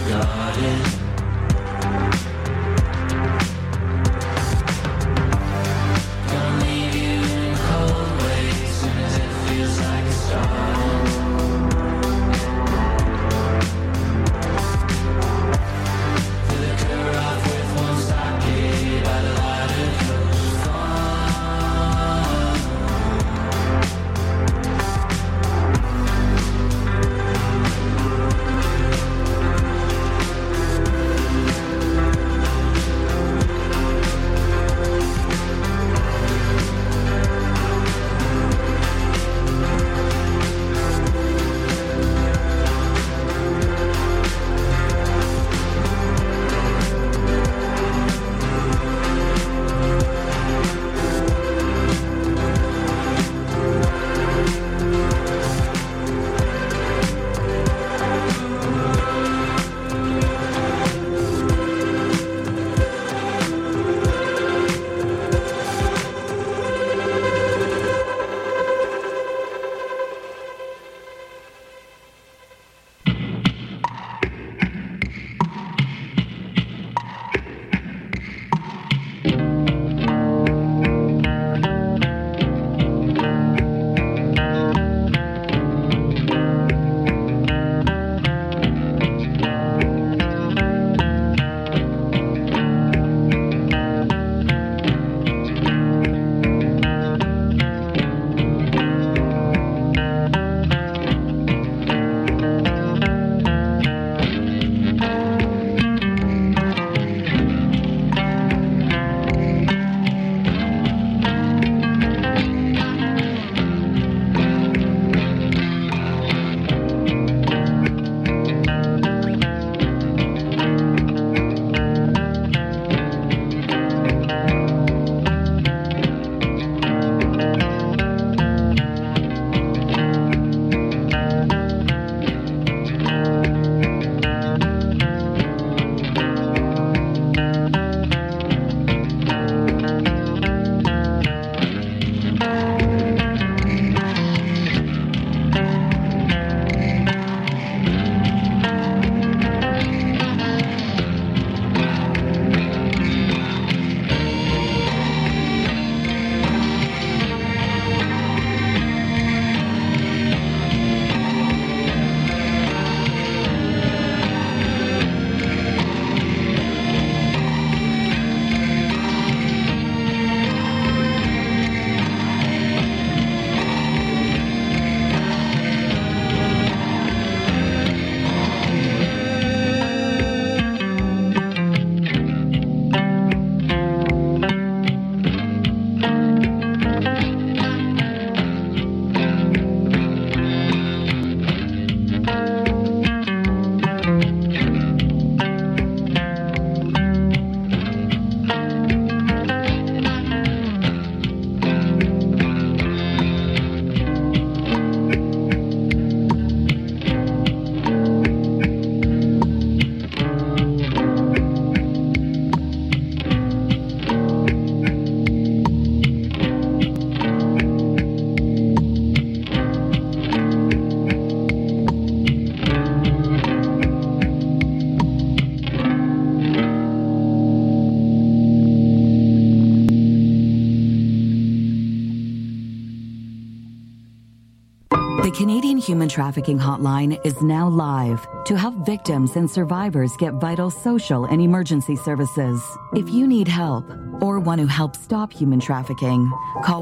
The Canadian Human Trafficking Hotline is now live to help victims and survivors get vital social and emergency services. If you need help or want to help stop human trafficking, call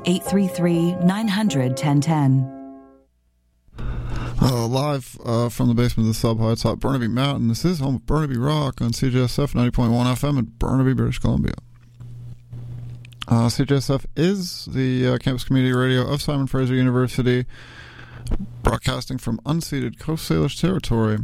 1-833-900-1010. Live from the basement of the Sub High atop Burnaby Mountain. This is home of Burnaby Rock on CJSF 90.1 FM in Burnaby, British Columbia. CJSF is the campus community radio of Simon Fraser University, broadcasting from unceded Coast Salish territory,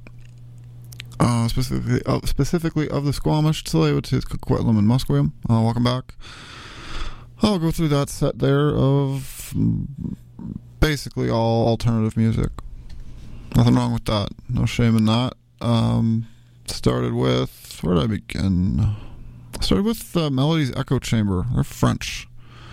specifically of the Squamish, Tsleil-Waututh, Coquitlam, and Musqueam. Welcome back. I'll go through that set there of basically all alternative music. Nothing wrong with that. No shame in that. Started with... Where did I begin? Started with Melody's Echo Chamber. They're French.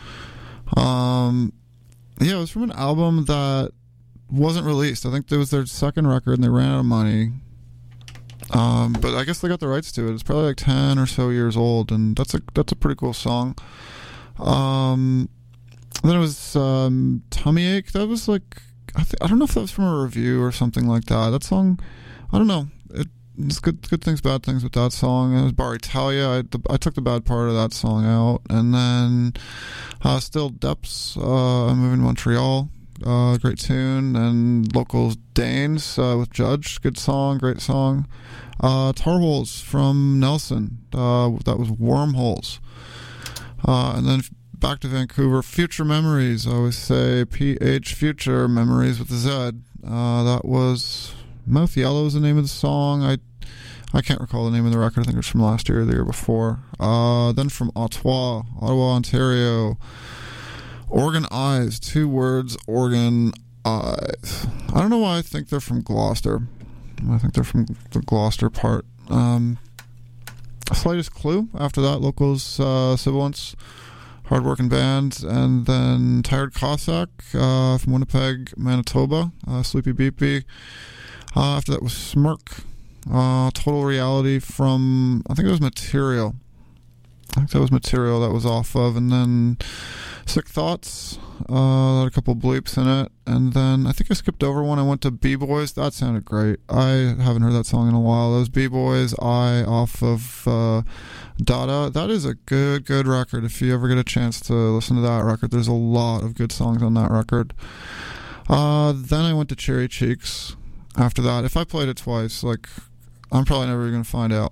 Yeah, it was from an album that wasn't released. I think it was their second record and they ran out of money. But I guess they got the rights to it. It's probably like 10 or so years old, and that's a pretty cool song. Then it was Tummy Ache. That was like, I don't know if that was from a review or something like that. That song, I don't know. It's good things, bad things with that song. It was Bar Italia. I took the bad part of that song out. And then Still Depths, I'm Moving to Montreal. Great tune. And Locals Danes with Judge. Good song, great song. Tar Holes from Nelson. That was Wormholes. And then back to Vancouver. Future Memories. I always say PH Future Memories with a Z. That was Mouth Yellow is the name of the song. I can't recall the name of the record. I think it was from last year or the year before. Then from Ottawa, Ontario. Organ Eyes. 2 words, Organ Eyes. I don't know why I think they're from Gloucester. I think they're from the Gloucester part. Slightest Clue. After that, Locals, Sibilance, hard-working band. And then Tired Cossack from Winnipeg, Manitoba. Sleepy Beepy. After that was Smirk. Total Reality from, I think it was Material. I think that was Material that was off of. And then Sick Thoughts. Had a couple bleeps in it. And then I think I skipped over one. I went to B-Boys. That sounded great. I haven't heard that song in a while. That was B-Boys, I off of Dada. That is a good record. If you ever get a chance to listen to that record, there's a lot of good songs on that record. Then I went to Cherry Cheeks. After that, if I played it twice, like, I'm probably never going to find out.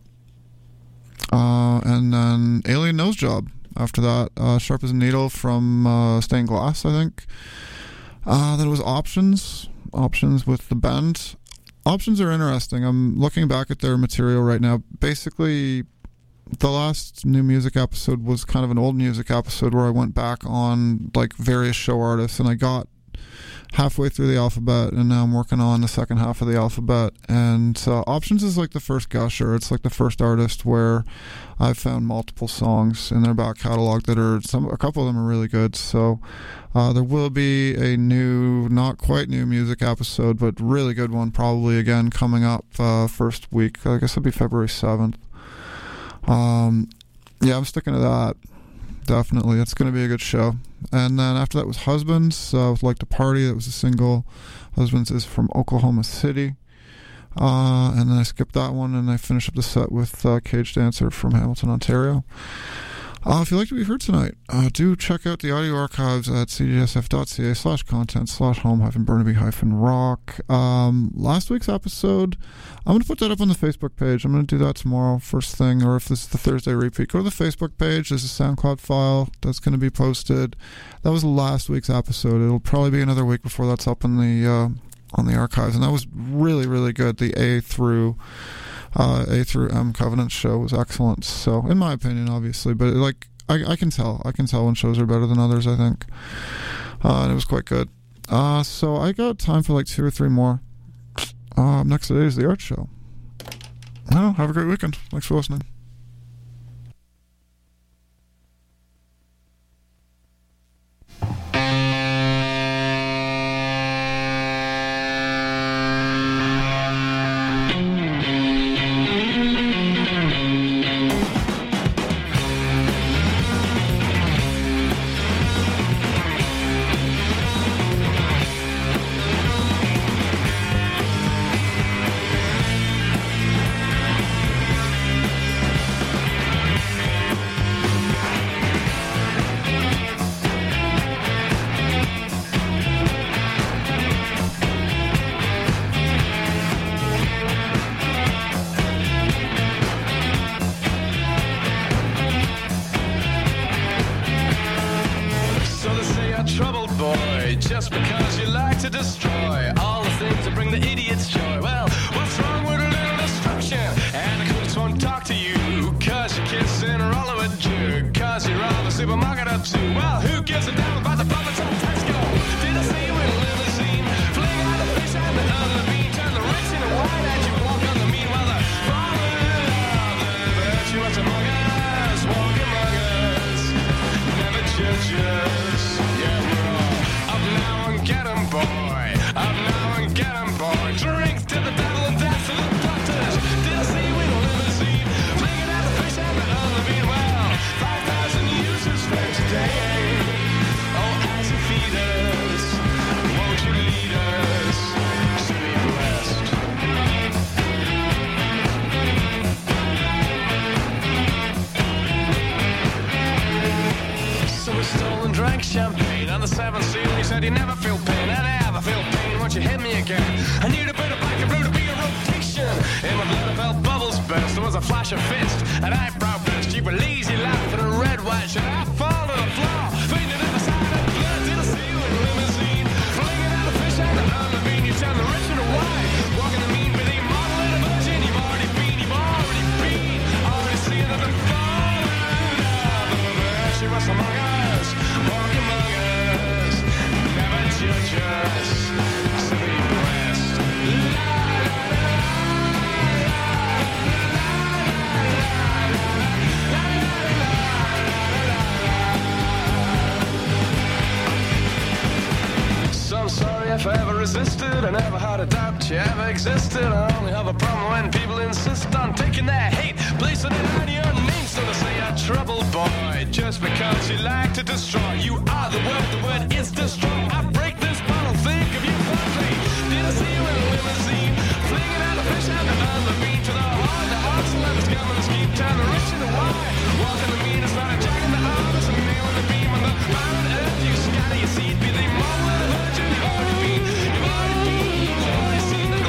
And then Alien Nose Job. After that, Sharp as a Needle from Stained Glass, I think. Then it was Options with the band. Options are interesting. I'm looking back at their material right now. Basically, the last new music episode was kind of an old music episode where I went back on like various show artists, and I got halfway through the alphabet, and now I'm working on the second half of the alphabet. And Options is like the first gusher. It's like the first artist where I've found multiple songs in their back catalog that are a couple of them are really good. So there will be a new, not quite new music episode, but really good one probably again coming up first week. I guess it'll be February 7th. Yeah, I'm sticking to that. Definitely. It's going to be a good show. And then after that was Husbands with Like to Party. That was a single. Husbands is from Oklahoma City. And then I skipped that one, and I finished up the set with Cage Dancer from Hamilton, Ontario. If you'd like to be heard tonight, do check out the audio archives at cgsf.ca/content/home-burnaby-rock. Last week's episode, I'm going to put that up on the Facebook page. I'm going to do that tomorrow, first thing, or if this is the Thursday repeat, go to the Facebook page. There's a SoundCloud file that's going to be posted. That was last week's episode. It'll probably be another week before that's up on the archives, and that was really, really good. The A through M Covenant show was excellent. So, in my opinion, obviously, but like I can tell when shows are better than others, I think, and it was quite good. So I got time for like 2 or 3 more. Next today is the art show. Well, have a great weekend. Thanks for listening. Just because you like to destroy all the things that bring the idiots joy. Well, what's wrong with a little destruction? And the cooks won't talk to you, cause you're kissing a roll of a jug, cause you're all the supermarket up to. Well, who gives a damn about the profits of Tesco? Did I see you in a limousine? Fling out the fish and the other bean, turn the rich into wine as you walk on the mean. Well, the fallen of the virtuous among us, walk among us, never judge us. Yeah, we're all up now and get 'em, boy. Up now and get 'em, boy. Drink to the devil and dance to the doctors. said you never feel pain, I never feel pain once you hit me again. I need a bit of black and blue to be a rotation. In my blood I felt bubbles burst, there was a flash of fist, an eyebrow burst, you were lazy laugh and a red white shirt. I fall to the floor, fainted at the side of blood till I see you in a limousine. Flinging out a fish out of the bean, you turn the rich into white. Walking the mean with a model and a virgin, you've already been, already seen at the fall of the bird. She was among us, walk among us, never judge us, simply breast. So I'm sorry if I ever resisted, I never had a doubt you ever existed. I only have a problem when people insist on taking their hate, placing it on your name, so to say a troubled boy, just because you like to destroy. You are the word is destroy. I break this bottle, think of you quickly. Did I see you in a limousine, flinging out a fish out on the beach to the hearts and let us come and scheme, turn the rich into wine. Walking the mean, it's not a jack in the arms, and nail in the beam on the mountain earth. You scatter your seed, be the model of the virgin. You've already been, you've already seen the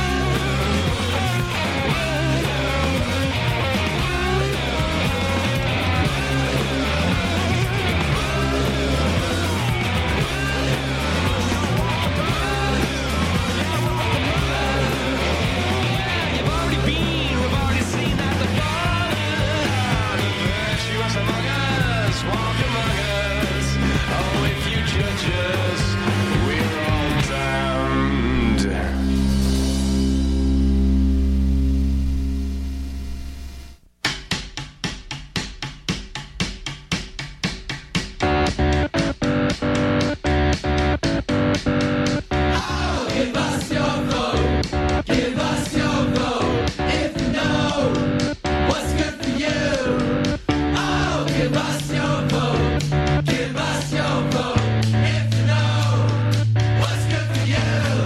walk among us. Oh, if you judge us, we're all damned. Oh, give us your vote. Give us your vote. If you know what's good for you. Oh, give us your vote. Give us your vote. If you know what's good for you.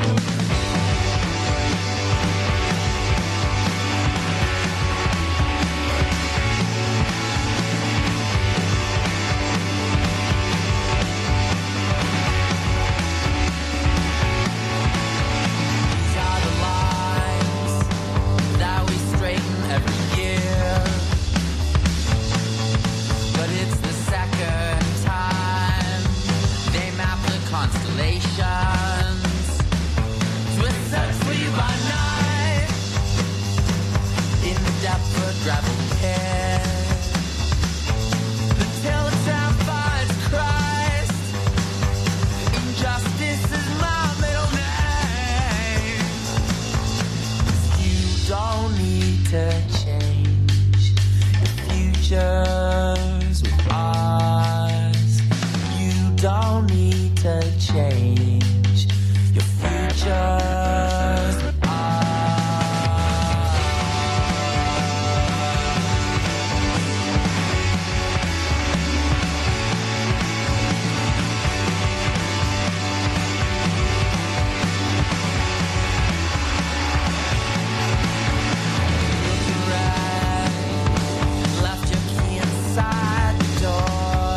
These are the lines that we straighten every year. But it's the second time they map the constellations. So it search for you by night in the depth of gravel pit. Until the town finds Christ, injustice is my middle name. You don't need to change your futures with us. You don't need to change your futures with us. Looking right, left your key inside the door,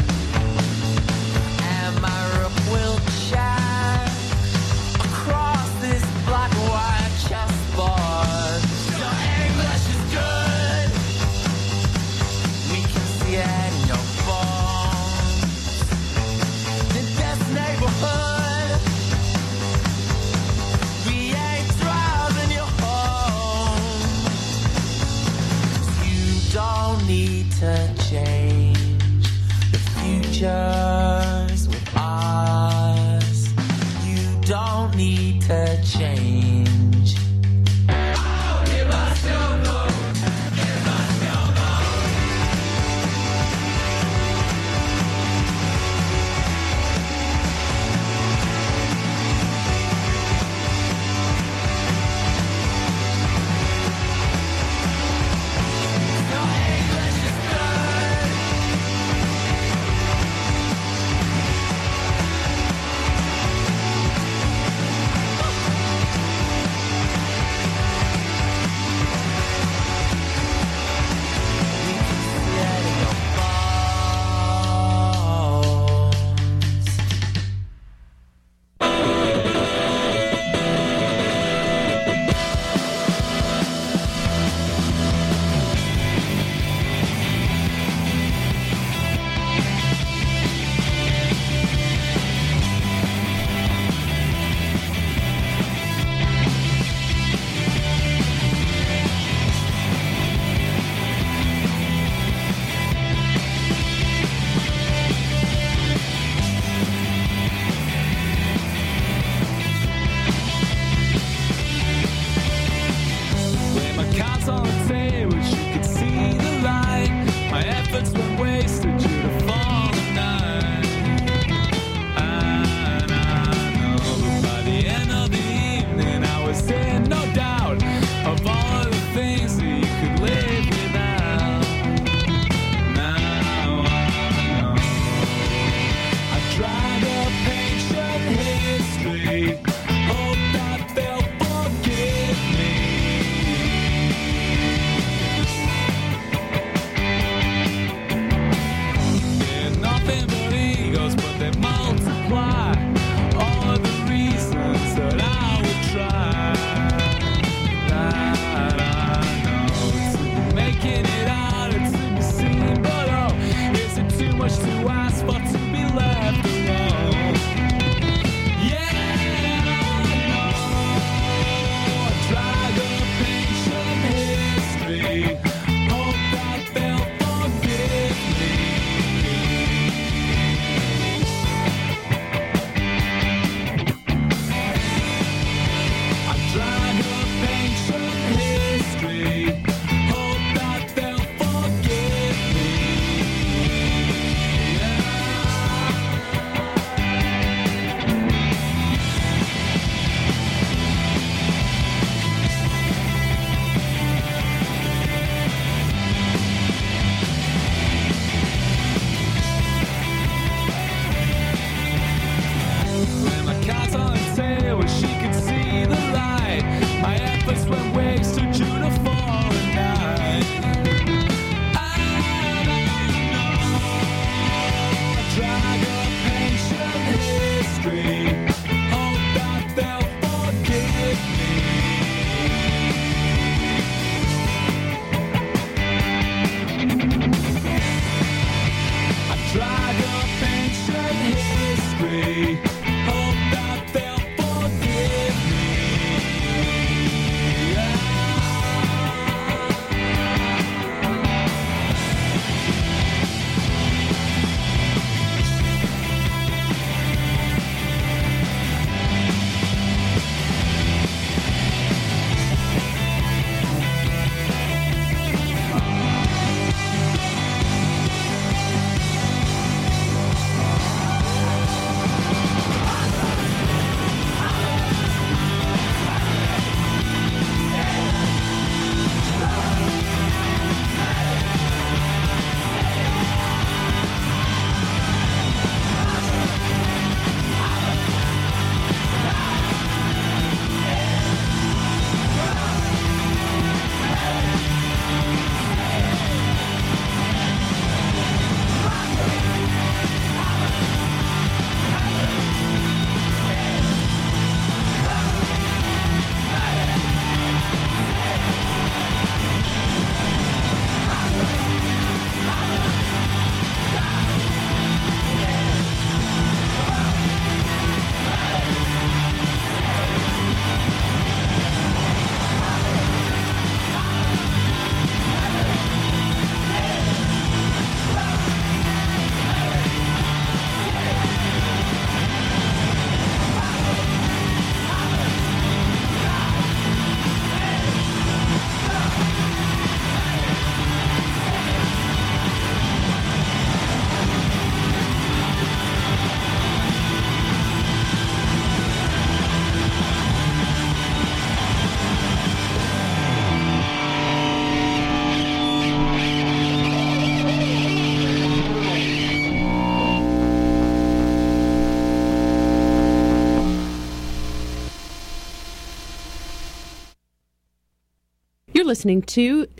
and my rook will check across this black and white chessboard. Your English is good, we can see it in your bones. In this neighborhood, we ain't driving you home. 'Cause you don't need to change the futures with us. You don't need to change. Oh, give us your vote. Give us your vote. Your English is good. on the table, she could see the light. My efforts were wasted due to falling night. And I know by the end of the evening I was in no doubt of all the things that you could live without. Now I know I tried a patient history, hope that they'll forgive me. They're nothing but egos, but they multiply all of the reasons that I would try. That I know to be making it out and to be seen, but oh, is it too much to ask for to be left alone? Yeah, I know. I tried a patient history, hope that they'll forgive me. I tried a patient history, hope that they'll forgive me. When my cards on the table, she could see the light. My efforts went wasted due to falling night. And I know I tried a patient history, hope that they'll forgive me. I tried a patient history, hope that they'll forgive me. You're listening to